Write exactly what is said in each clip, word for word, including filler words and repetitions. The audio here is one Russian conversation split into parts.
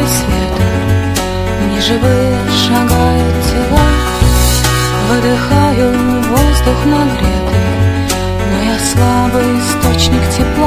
света неживые шагают тела. Выдыхаю воздух нагретый, но я слабый источник тепла.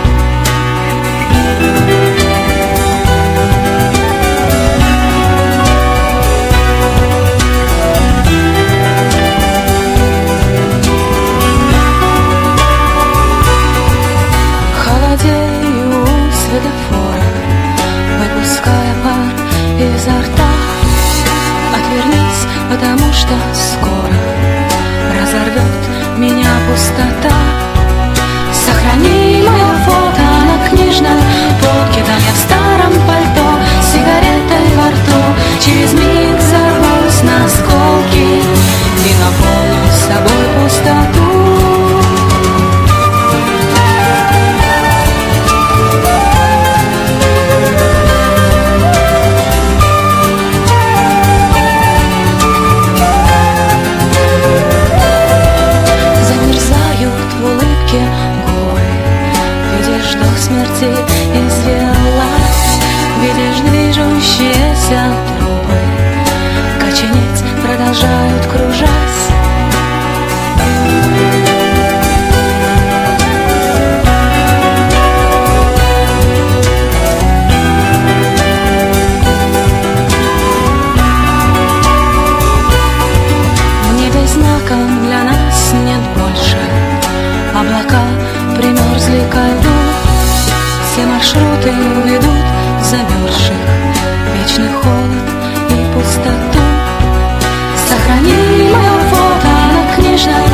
Холодею у светофора, выпуская пар изо рта. Отвернись, потому что скоро разорвет меня пустота. Сохрани мое фото на книжной полке, там я в старом пальто, с сигаретой во рту. Через миг взорвусь на осколки и наполню собой пустоту. Смерти извелась, видишь движущиеся трубы, коченеть продолжают кружась. В небе знаком для нас нет больше, облака примерзли ко льду. Все маршруты ведут замерзших, вечный холод и пустоту. Сохрани мое фото на книжной